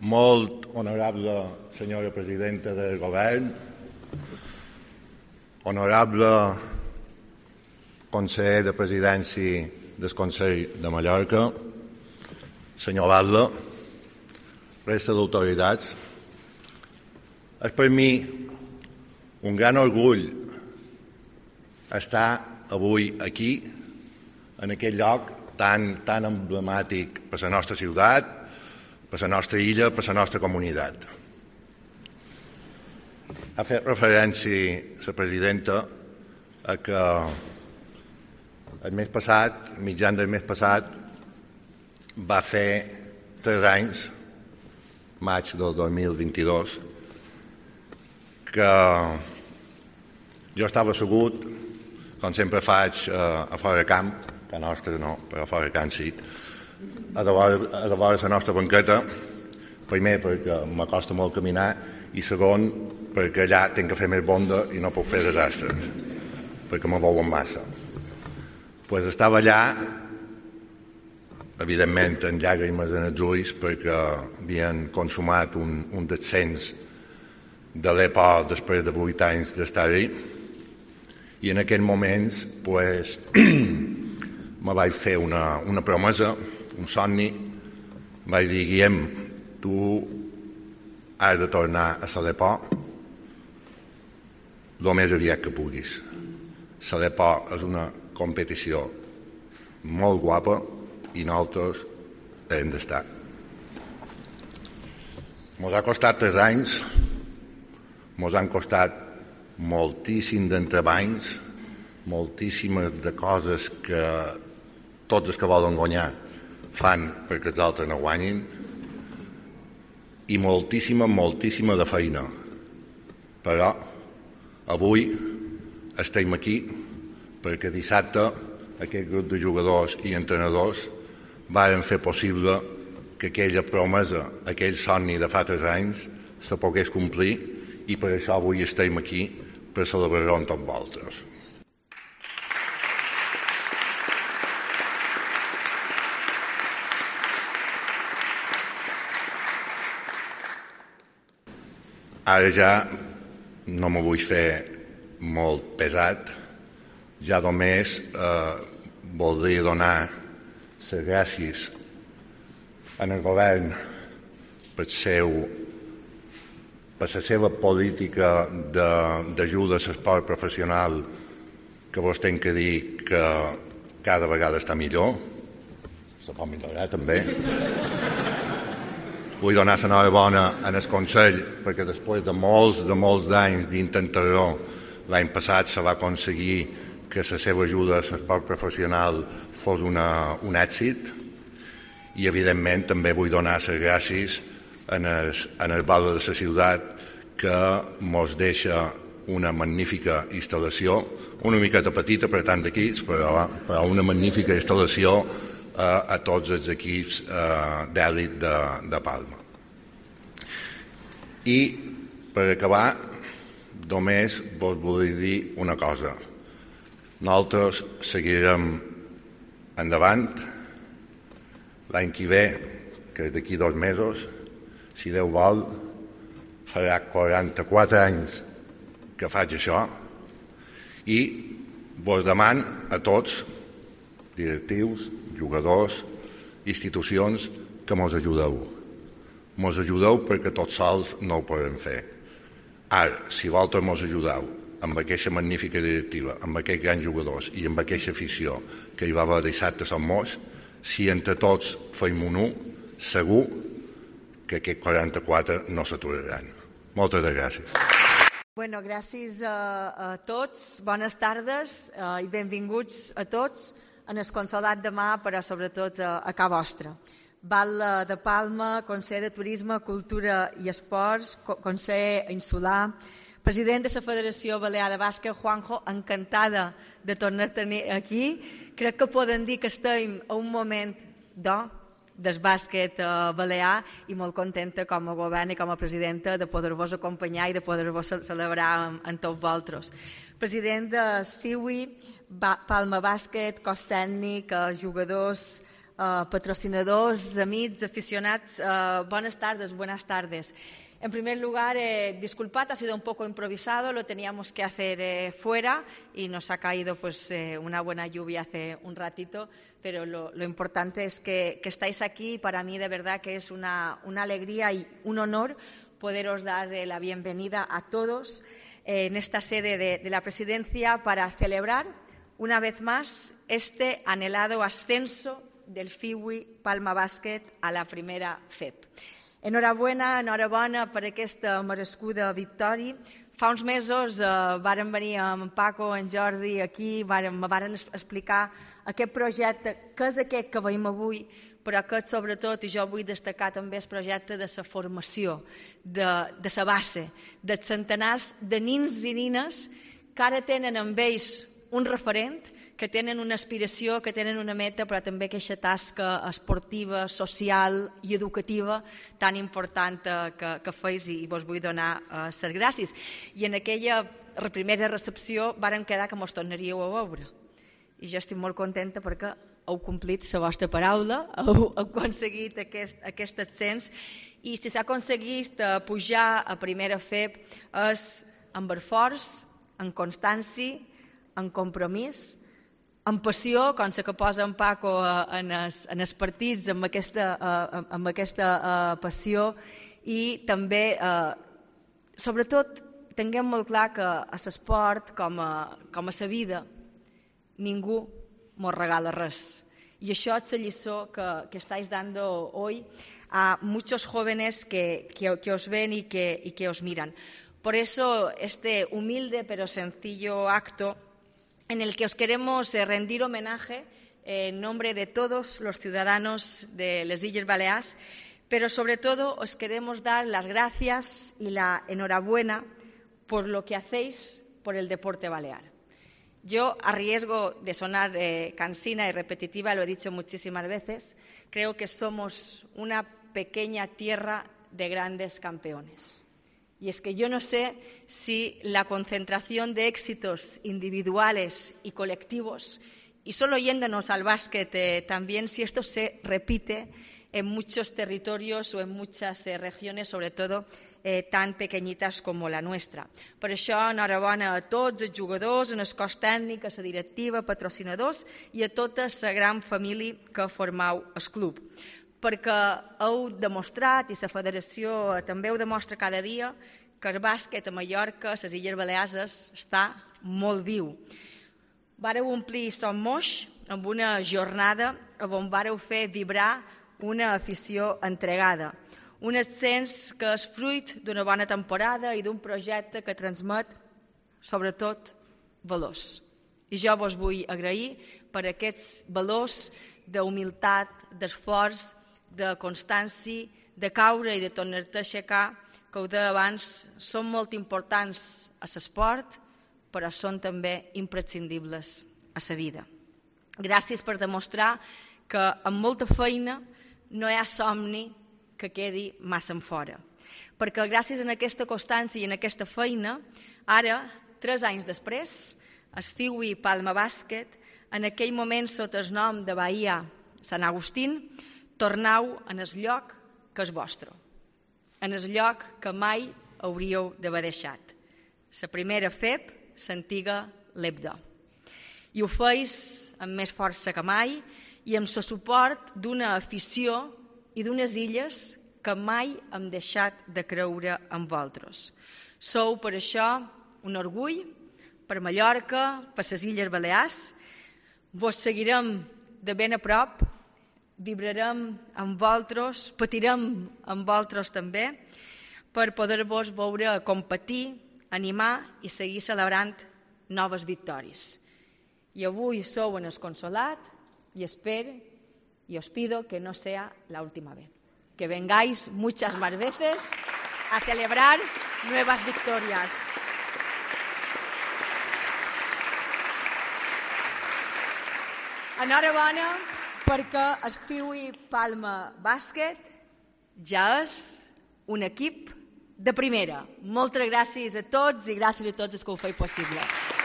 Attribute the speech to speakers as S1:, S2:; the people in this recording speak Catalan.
S1: Molt honorable senyora presidenta del govern, honorable conseller de presidència del Consell de Mallorca, senyor Batlle, resta d'autoritats, és per mi un gran orgull estar avui aquí, en aquest lloc tan emblemàtic per la nostra ciutat, per la nostra illa, per la nostra comunitat. Ha fet referència la presidenta a que el mes passat, mitjan del mes passat, va fer 3 anys, maig del 2022, que jo estava assegut, com sempre faig a fora de camp, que nostre no, però a fora de camp sí, a davant la nostra banqueta, primer perquè m'acosta molt caminar i segon perquè allà tinc que fer més bonda i no puc fer desastres, perquè me veuen massa. Pues estava allà, evidentment amb llàgrimes en els ulls perquè havien consumat un descens de l'EPO després de 8 anys d'estar-hi, i en aquells moments pues, me vaig fer una promesa, un somni. Vaig dir, Guillem, tu has de tornar a la l'EPO el més aviat que puguis. La l'EPO és una competició molt guapa i nosaltres hem d'estar. Ens ha costat 3 anys, ens han costat moltíssim d'entrebanys, moltíssimes de coses que tots els que volen guanyar fan perquè els altres no guanyin, i moltíssima de feina. Però avui estem aquí perquè dissabte aquest grup de jugadors i entrenadors varen fer possible que aquella promesa, aquell somni de fa 3 anys se pogués complir, i per això avui estem aquí per celebrar-ho amb tots vosaltres. Ara ja no me vull fer molt pesat, ja només voldria donar les gràcies al govern per la seva política d'ajuda a l'esport professional, que vos tenc que dir que cada vegada està millor, se pot millorar també. Vull donar l'enhorabona al Consell perquè després de molts d'anys d'intentar-ho, l'any passat se va aconseguir que la seva ajuda a l'esport professional fos un èxit, i evidentment també vull donar les gràcies en el Batlle de la ciutat, que ens deixa una magnífica instal·lació, una miqueta petita per tant d'equips, però una magnífica instal·lació a tots els equips d'èlit de Palma. I per acabar, només vos volia dir una cosa. Nosaltres seguirem endavant. L'any que ve, que és d'aquí 2 mesos, si Déu vol, farà 44 anys que faig això, i vos demano a tots, directius, jugadors, institucions, que mos ajudeu. Mos ajudeu perquè tots sols no ho podem fer. Ara, si vosaltres mos ajudeu amb aquesta magnífica directiva, amb aquests grans jugadors i amb aquesta afició que hi va haver dissabte a Sant Moix, si entre tots fem un 1, segur que aquests 44 no s'aturaran. Moltes gràcies.
S2: Bueno, gràcies a tots, bones tardes i benvinguts a tots en el Consolat de Mar, però sobretot a casa vostra. Batlle de Palma, conseller de Turisme, Cultura i Esports, conseller insular, president de la Federació Balear de Bàsquet, Juanjo, encantada de tornar a tenir aquí. Crec que podem dir que estem a un moment d'or del bàsquet balear i molt contenta com a govern i com a presidenta de poder-vos acompanyar i de poder-vos celebrar amb tots vosaltres. President del FIWI, Palma Bàsquet, cos tècnic, jugadors, patrocinadors, amics, aficionados, buenas tardes. En primer lugar, disculpad, ha sido un poco improvisado, lo teníamos que hacer fuera y nos ha caído una buena lluvia hace un ratito, pero lo importante es que estáis aquí y para mí de verdad que es una alegría y un honor poderos dar la bienvenida a todos en esta sede de la Presidencia para celebrar una vez más este anhelado ascenso del FIWI Palma Bàsquet a la primera FEP. Enhorabona per aquesta merescuda victòria. Fa uns mesos varen venir amb Paco, en Jordi, aquí, me varen explicar aquest projecte, què és aquest que veiem avui, però aquest sobretot, i jo vull destacar també el projecte de la formació, de la base, dels centenars de nins i nines que ara tenen amb ells un referent, que tenen una aspiració, que tenen una meta, però també aquesta tasca esportiva, social i educativa tan important que feis i vos vull donar les gràcies. I en aquella primera recepció varen quedar que mos tornaríeu a veure. I jo estic molt contenta perquè heu complit la vostra paraula, heu aconseguit aquest ascens i si s'ha aconseguit pujar a primera FEP és amb esforç, amb constància, amb compromís, amb passió, com la que posa en Paco en els partits, amb aquesta passió i també, sobretot, tinguem molt clar que a l'esport, com a la vida, ningú mos regala res. Y això es la lliçó que estáis dando hoy a muchos jóvenes que os ven y que os miran. Por eso, este humilde pero sencillo acto en el que os queremos rendir homenaje en nombre de todos los ciudadanos de les Illes Balears, pero sobre todo os queremos dar las gracias y la enhorabuena por lo que hacéis por el deporte balear. Yo, a riesgo de sonar cansina y repetitiva, lo he dicho muchísimas veces, creo que somos una pequeña tierra de grandes campeones. Y es que yo no sé si la concentración de éxitos individuales y colectivos, y solo yéndonos al básquet también, si esto se repite en muchos territorios o en muchas regiones, sobre todo tan pequeñitas como la nuestra. Per això, enhorabona a tots els jugadors, en el cos tècnic, a la directiva, patrocinadors i a tota la gran família que formau el club. Perquè heu demostrat, i la federació també ho demostra cada dia, que el bàsquet a Mallorca, a les Illes Balears, està molt viu. Vareu omplir Son Moix amb una jornada on vareu fer vibrar una afició entregada, un ascens que és fruit d'una bona temporada i d'un projecte que transmet, sobretot, valors. I jo vos vull agrair per aquests valors d'humilitat, d'esforç, de constància, de caure i de tornar-te a aixecar, que ho deia abans, són molt importants a l'esport, però són també imprescindibles a la vida. Gràcies per demostrar que amb molta feina no hi ha somni que quedi massa enfora. Perquè gràcies a aquesta constància i a aquesta feina, ara, 3 anys després, el FIWI Palma Bàsquet, en aquell moment sota el nom de Bahia Sant Agustín, tornau en el lloc que és vostre, en el lloc que mai hauríeu d'haver deixat. La primera FEP, l'antiga LEBDA. I ho feis amb més força que mai i amb el suport d'una afició i d'unes illes que mai hem deixat de creure en vosaltres. Sou per això un orgull per Mallorca, per les Illes Balears. Vos seguirem de ben a prop, vibrarem amb vosaltres, patirem amb vosaltres també, per poder-vos veure competir, animar i seguir celebrant noves victòries. Y avui sou en el Consolat y espero y os pido que no sea la última vez. Que vengáis muchas más veces a celebrar nuevas victorias. Enhorabona perquè el FIWI Palma Bàsquet ja és un equip de primera. Moltes gràcies a tots i gràcies a tots els que ho feu possible.